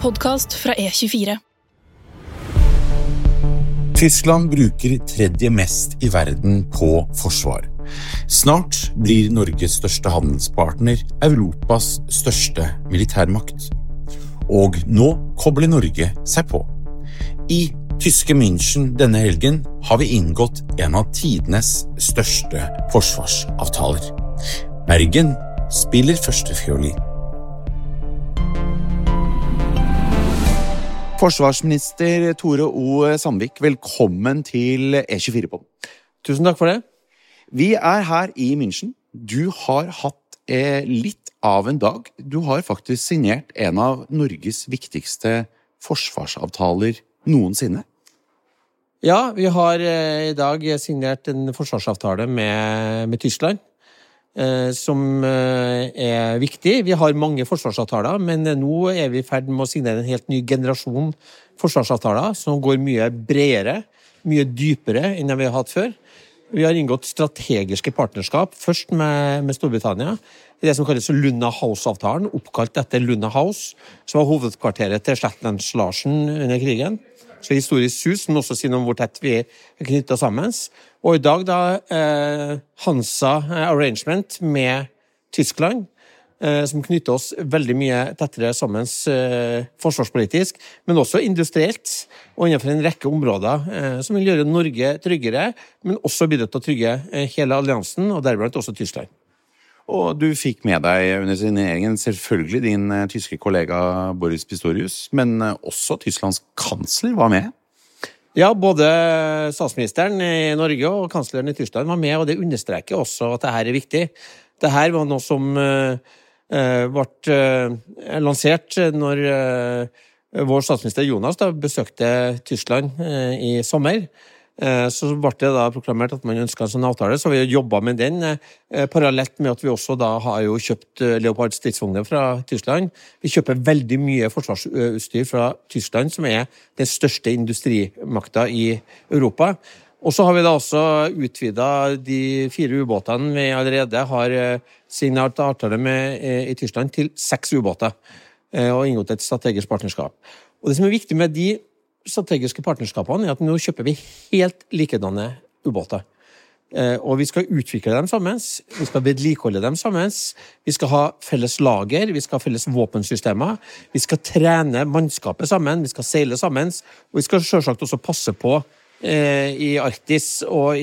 podcast fra E24. Tyskland bruker tredje mest I verden på forsvar. Snart blir Norges største handelspartner Europas største militærmakt. Og nå kobler Norge seg på. I tyske München denne helgen har vi inngått en av tidenes største forsvarsavtaler. Bergen spiller førstefiolin. Forsvarsminister Tore O. Sandvik, velkommen til E24-podden. Tusen takk for det. Vi her I München. Du har hatt litt av en dag. Du har faktisk signert en av Norges viktigste forsvarsavtaler noensinne. Ja, vi har I dag signert en forsvarsavtale med Tyskland, som viktig. Vi har mange forsvarsavtaler, men nå vi I ferd med å signere en helt ny generasjon forsvarsavtaler, som går mye bredere, mye dypere enn vi har hatt før. Vi har inngått strategiske partnerskap, først med Storbritannia, I det som kalles Lunda House-avtalen, oppkalt etter Lunda House, som var hovedkvarteret til Shetlands-Larsen under krigen. Så historisk hus, men også si noe om hvor tett vi knyttet sammen. Og I dag da Hansa Arrangement med Tyskland, som knytter oss veldig mye tettere sammen forsvarspolitisk, men også industrielt, og innenfor en rekke områder som vil gjøre Norge tryggere, men også bidra til å trygge hele alliansen, og deriblant også Tyskland. Og du fikk med deg under signeringen selvfølgelig din tyske kollega Boris Pistorius, men også Tysklands kansler var med. Ja, både statsministeren I Norge og kansleren I Tyskland var med, og det understreker også at dette viktig. Dette var noe som ble lansert når vår statsminister Jonas da besøkte Tyskland I sommer. Så ble det da proklamert at man ønsket en sånn avtale, så vi har jobbet med den parallelt med at vi også da har jo kjøpt Leopard stridsvogner fra Tyskland. Vi kjøper veldig mye forsvarsutstyr fra Tyskland, som den største industrimakta I Europa. Og så har vi da også utvidet de 4 ubåtene vi allerede har signert avtale med I Tyskland til 6 ubåter, og inngått et strategisk partnerskap. Og det som viktig med de strategiske partnerskapene at nå kjøper vi helt likedane ubåter. Og vi skal utvikle dem sammen, vi skal vedlikeholde dem sammen, vi skal ha felles lager, vi skal ha felles våpensystemer, vi skal trene mannskapet sammen, vi skal seile sammen, og vi skal selvsagt også passe på I Arktis og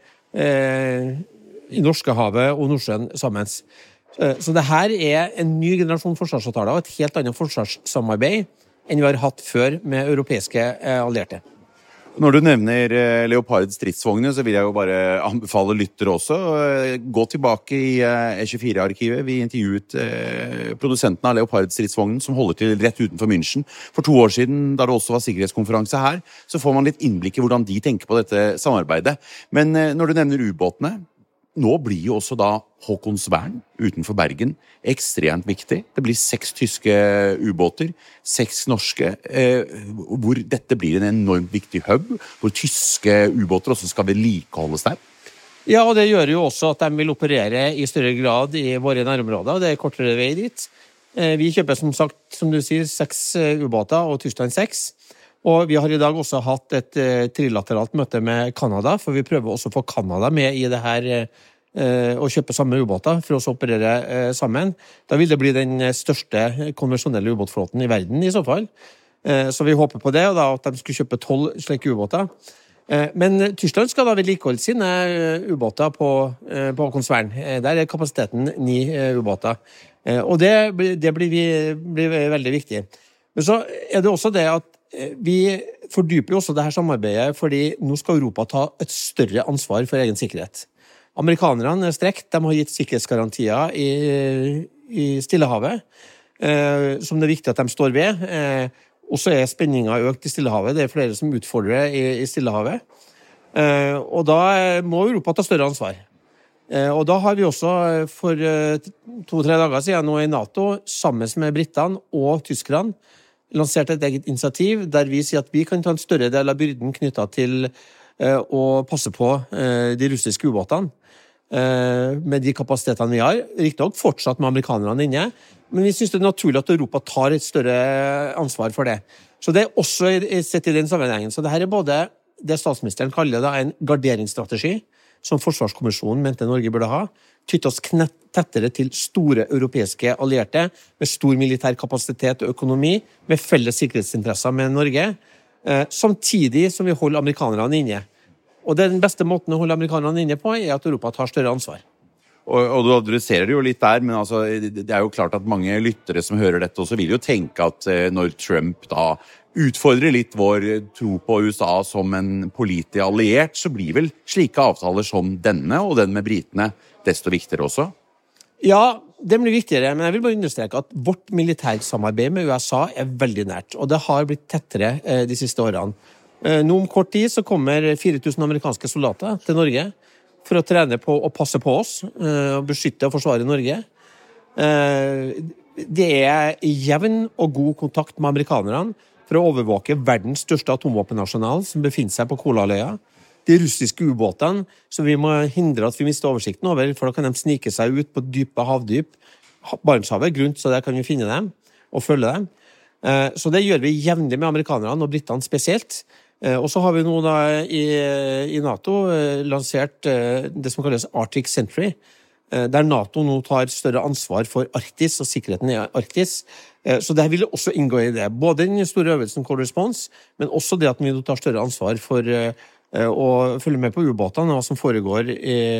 I Norskehavet og Nordsjøen sammen. Så det her en ny generasjon forsvarsavtaler og et helt annet forsvarssamarbeid enn vi har hatt før med europeiske allierte. Når du nevner Leopard stridsvogner, så vil jeg jo bare anbefale lyttere også. Gå tilbake I E24-arkivet. Vi intervjuet produsenten av Leopard stridsvognen, som holder til rett utenfor München. For 2 år siden, da det også var sikkerhetskonferanse her, så får man litt innblikk I hvordan de tenker på dette samarbeidet. Men når du nevner ubåtene, nå blir jo også da Håkonsvern utenfor Bergen ekstremt viktig. Det blir 6 tyske ubåter, 6 norske, hvor dette blir en enormt viktig hub, hvor tyske ubåter også skal vedlikeholdes der. Ja, og det gjør jo også at de vil operere I større grad I våre nærområder, og det kortere vei dit. Vi kjøper som sagt, som du sier, 6 ubåter, og Tyskland 6. Og vi har I dag også hatt et trilateralt møte med Kanada, for vi prøver også å få Kanada med I det her å kjøpe samme ubåter for å operere sammen. Da vil det bli den største konvensjonelle ubåtflåten I verden I så fall. Så vi håper på det, og da at de skulle kjøpe 12 slike ubåter. Men Tyskland skal da vedlikeholde sine ubåter på Håkonsvern. Der kapasiteten 9 ubåter. Og det blir veldig viktig. Men så det også det at vi fordyper også det her samarbeidet, fordi nå skal Europa ta et større ansvar for egen sikkerhet. Amerikanerne strekt, de har gitt sikkerhetsgarantier I Stillehavet, som det viktig at de står ved. Og så spenningen økt I Stillehavet, det flere som utfordrer I Stillehavet. Og da må Europa ta større ansvar. Og da har vi også for 2-3 dager siden nå I NATO, sammen med Britene og Tyskerne, lansert et eget initiativ der vi sier at vi kan ta en større del av byrden knyttet til å passe på de russiske ubåtene. med de kapasitetene vi har. Riktig nok fortsatt med amerikanerne inne, men vi synes det naturlig at Europa tar et større ansvar for det. Så det også sett i den sammenhengen. Så det her både det statsministeren kaller da en garderingsstrategi, som Forsvarskommisjonen mente Norge burde ha, tytte oss tettere til store europeiske allierte, med stor militær kapasitet og økonomi, med felles sikkerhetsinteresser med Norge, samtidig som vi holder amerikanerne inne. Og den beste måten å holde amerikanerne inne på at Europa tar større ansvar. Og du adresserer det jo litt der, men altså, det jo klart at mange lyttere som hører dette også vil jo tenke at når Trump da utfordrer litt vår tro på USA som en pålitelig alliert, så blir vel slike avtaler som denne og den med britene desto viktigere også? Ja, det blir viktigere, men jeg vil bare understreke at vårt militærsamarbeid med USA veldig nært, og det har blitt tettere de siste årene. Nå om kort tid så kommer 4000 amerikanske soldater til Norge for å trene på å passe på oss, og beskytte og forsvare Norge. Det jevn og god kontakt med amerikanerne for å overvåke verdens største atomvåpennasjonal som befinner seg på Kolahalvøya. De russiske ubåtene som vi må hindre at vi mister oversikten over, for da kan de snike seg ut på dype havdyp. Barentshavet grunt, så der kan vi finne dem og følge dem. Så det gjør vi jevnlig med amerikanerne og britene spesielt. Og så har vi nå da i NATO lansert det som kalles Arctic Sentry, der NATO nå tar større ansvar for Arktis og sikkerheten i Arktis. Så det vil også inngå i det. Både den store øvelsen Cold Response, men også det at vi nå tar større ansvar for å følge med på ubåtene og hva som foregår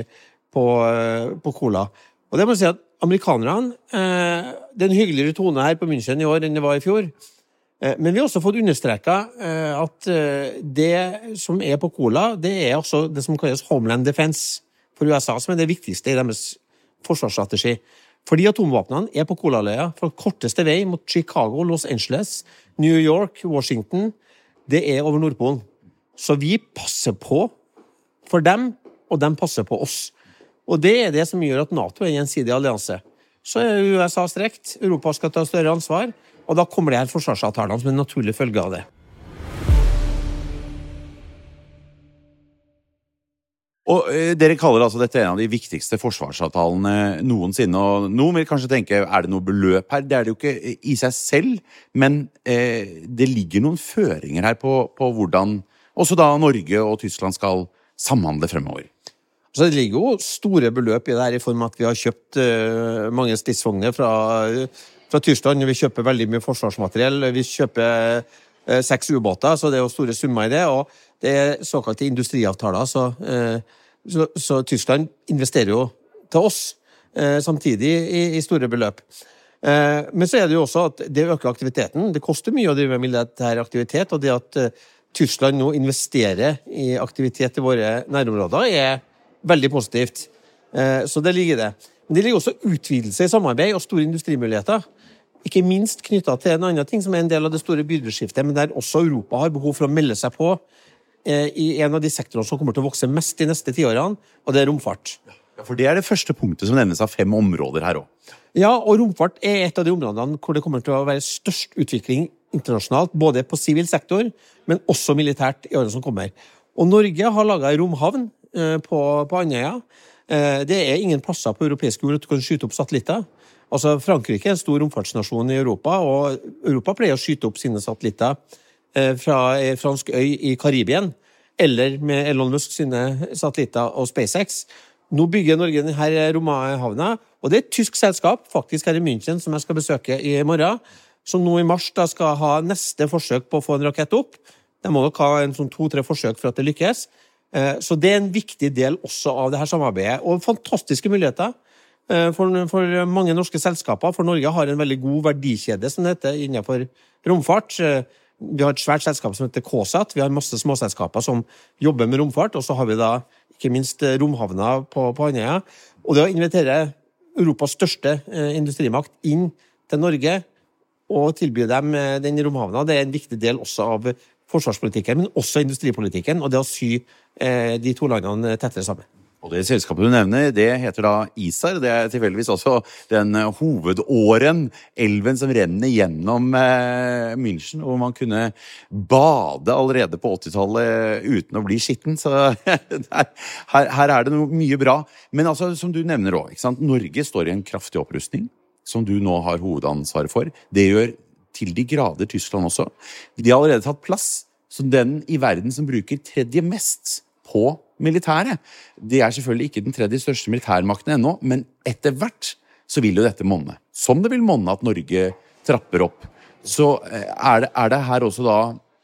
på Kola. Og det må jeg si at amerikanerne, det en hyggeligere tone her på München i år enn det var i fjor, men vi har også fått understreket at det som på Kola, det også det som kalles Homeland Defense for USA, som det viktigste i deres forsvarsstrategi. Fordi atomvåpnene på Kolahalvøya, fra korteste vei mot Chicago, Los Angeles, New York, Washington, det over Nordpolen. Så vi passer på for dem, og de passer på oss. Og det det som gjør at NATO en gjensidig allianse. Så USA strekt, Europa skal ta større ansvar, og da kommer det her forsvarsavtalene som en naturlig følge av det. Og dere kaller altså dette en av de viktigste forsvarsavtalene noensinne, og noen vil kanskje tenke, det noe beløp her? Det det jo ikke i seg selv, men det ligger noen føringer her på hvordan også da Norge og Tyskland skal samhandle fremover. Så det ligger jo store beløp i det her, i form av at vi har kjøpt mange stridsvogner fra Tyskland. Vi kjøper veldig mye forsvarsmateriell. Vi kjøper 6 ubåter, så det jo store summer i det, og det såkalte industriavtaler, så Tyskland investerer jo til oss samtidig i store beløp. Men så det jo også at det øker aktiviteten. Det koster mye å drive med militær aktivitet, og det at Tyskland nå investerer i aktivitet i våre nærområder veldig positivt. Så det ligger i det. Men det ligger også utvidelse i samarbeid og store industrimuligheter. Ikke minst knyttet til en annen ting som en del av det store byrdeskiftet, men der også Europa har behov for å melde seg på i en av de sektorene som kommer til å vokse mest de neste 10 årene, og det romfart. Ja, for det det første punktet som nevnes av 5 områder her også. Ja, og romfart et av de områdene hvor det kommer til å være størst utvikling internasjonalt, både på sivil sektor, men også militært i årene som kommer. Og Norge har laget en romhavn på Andøya. Det ingen plasser på europeisk jord at du kan skyte opp satellitter. Altså, Frankrike en stor romfartsnasjon i Europa, og Europa pleier å skyte opp sine satellitter fra en fransk øy i Karibien, eller med Elon Musk sine satellitter og SpaceX. Nå bygger Norge denne romhavna, og det et tysk selskap, faktisk her i München, som jeg skal besøke i morgen, som nå i mars da skal ha neste forsøk på å få en rakett opp. De må nok ha en sånn 2-3 forsøk for at det lykkes. Så det en viktig del også av dette samarbeidet, og fantastiske muligheter for mange norske selskaper, for Norge har en veldig god verdikjede som det heter innenfor romfart. Vi har et svært selskap som heter KSAT, vi har masse småselskaper som jobber med romfart, og så har vi da ikke minst romhavna på Andøya. Og det å invitere Europas største industrimakt inn til Norge og tilby dem den romhavna, det en viktig del også av forsvarspolitikken, men også industripolitikken, og det å sy de 2 landene tettere sammen. Og det selskapet du nevner, det heter da ISAR. Det tilfeldigvis også den hovedåren, elven som renner gjennom München, hvor man kunne bade allerede på 80-tallet uten å bli skitten. Så her det mye bra. Men altså, som du nevner også, ikke sant? Norge står i en kraftig opprustning, som du nå har hovedansvaret for. Det gjør til de grader Tyskland også. De har allerede tatt plass som den i verden som bruker tredje mest på militæret. Det selvfølgelig ikke den tredje største militærmakten ennå, men etter hvert så vil jo dette monne. Som det vil monne at Norge trapper opp. Så det her også da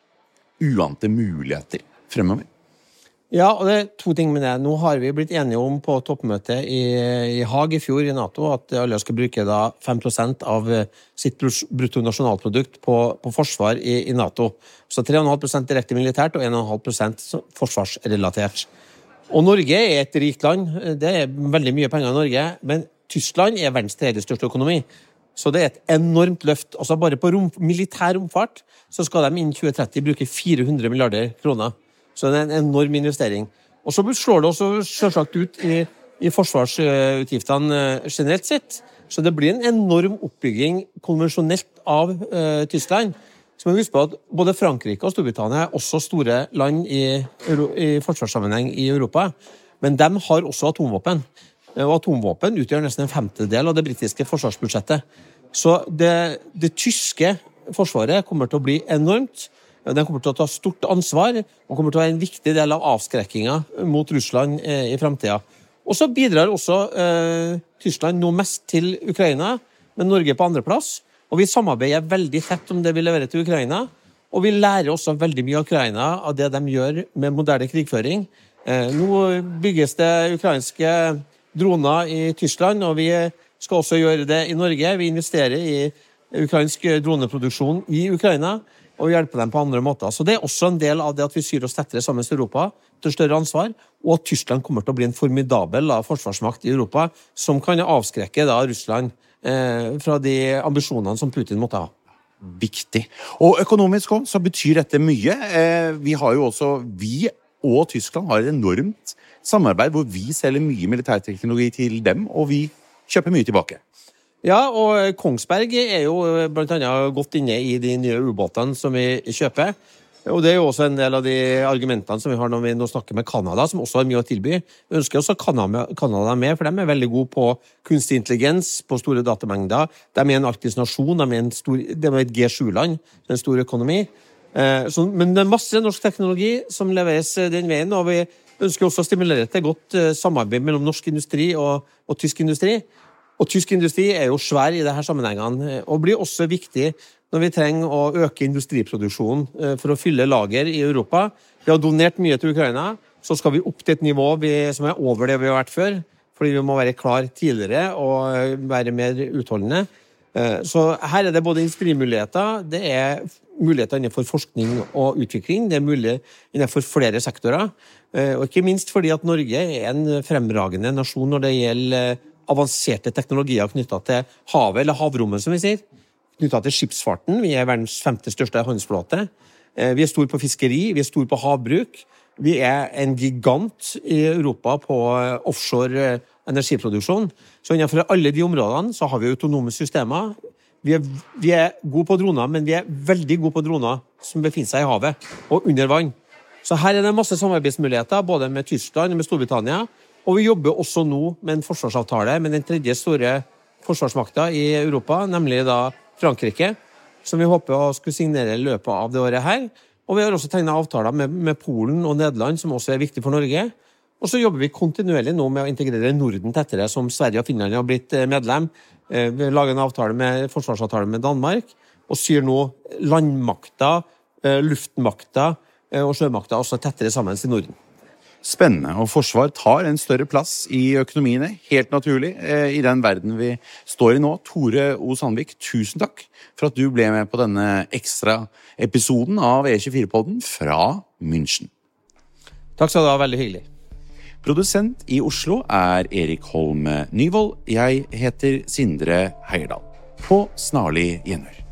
uante muligheter fremover? Ja, og det to ting med det. Nå har vi blitt enige om på toppmøtet i Haag i fjor i NATO at alle skal bruke da 5% av sitt bruttonasjonalprodukt på forsvar i NATO. Så 3,5% direkte militært og 1,5% forsvarsrelatert. Og Norge et rikt land. Det veldig mye penger i Norge, men Tyskland verdens tredje største økonomi. Så det et enormt løft. Altså bare på militær romfart så skal de innen 2030 bruke 400 milliarder kroner. Så det en enorm investering. Og så slår det også selvsagt ut i forsvarsutgiftene generelt sett. Så det blir en enorm oppbygging konvensjonelt av Tyskland. Så må vi huske på at både Frankrike og Storbritannia også store land i forsvarssammenheng i Europa. Men de har også atomvåpen. Og atomvåpen utgjør nesten en femtedel av det britiske forsvarsbudsjettet. Så det tyske forsvaret kommer til å bli enormt. Den kommer til å ta stort ansvar, og kommer til å være en viktig del av avskrekkingen mot Russland i fremtiden. Og så bidrar også Tyskland nå mest til Ukraina, men Norge på andreplass. Og vi samarbeider veldig tett om det vi leverer til Ukraina, og vi lærer også veldig mye av Ukraina av det de gjør med moderne krigføring. Nå bygges det ukrainske droner i Tyskland, og vi skal også gjøre det i Norge. Vi investerer i ukrainsk droneproduksjon i Ukraina, og hjelpe dem på andre måter. Så det også en del av det at vi syr oss tettere sammen med Europa til større ansvar, og at Tyskland kommer til å bli en formidabel forsvarsmakt i Europa, som kan avskrekke da Russland fra de ambisjonene som Putin måtte ha. Viktig. Og økonomisk også, så betyr dette mye. Vi og Tyskland har et enormt samarbeid hvor vi selger mye militærteknologi til dem, og vi kjøper mye tilbake. Ja, og Kongsberg jo blant annet godt inne i de nye ubåtene som vi kjøper. Og det jo også en del av de argumentene som vi har når vi nå snakker med Kanada, som også har mye å tilby. Vi ønsker også Kanada med, for de veldig gode på kunstig intelligens, på store datamengder. De en arktisk nasjon, de et G7-land, en stor økonomi. Men det masse norsk teknologi som leveres den veien, og vi ønsker også å stimulere til godt samarbeid mellom norsk industri og tysk industri. Og tysk industri jo svær i disse sammenhengene, og blir også viktig når vi trenger å øke industriproduksjonen for å fylle lager i Europa. Vi har donert mye til Ukraina, så skal vi opp til et nivå som over det vi har vært før, fordi vi må være klar tidligere og være mer utholdende. Så her det både industrimuligheter, det muligheter innenfor forskning og utvikling, det mulig innenfor flere sektorer, og ikke minst fordi at Norge en fremragende nasjon når det gjelder avanserte teknologier knyttet til havet, eller havrommet som vi sier, knyttet til skipsfarten. Vi verdens 5. største handelsflåte. Vi stor på fiskeri, vi stor på havbruk. Vi en gigant i Europa på offshore energiproduksjon. Så innenfor alle de områdene så har vi autonome systemer. Vi gode på droner, men vi veldig gode på droner som befinner seg i havet og under vann. Så her det masse samarbeidsmuligheter, både med Tyskland og med Storbritannia. Og vi jobber også nå med en forsvarsavtale med den tredje store forsvarsmakta i Europa, nemlig da Frankrike, som vi håper å skulle signere i løpet av det året her. Og vi har også tegnet avtaler med Polen og Nederland, som også viktig for Norge. Og så jobber vi kontinuerlig nå med å integrere Norden tettere, som Sverige og Finland har blitt medlem. Vi lager en forsvarsavtale med Danmark, og syr nå landmakta, luftmakta og sjømakta også tettere sammen i Norden. Spennende, og forsvar tar en større plass i økonomiene, helt naturlig, i den verden vi står i nå. Tore O. Sandvik, tusen takk for at du ble med på denne ekstra episoden av E24-podden fra München. Takk skal du ha, veldig hyggelig. Produsent i Oslo Erik Holm Nyvold. Jeg heter Sindre Heierdal. På snarlig gjenhør.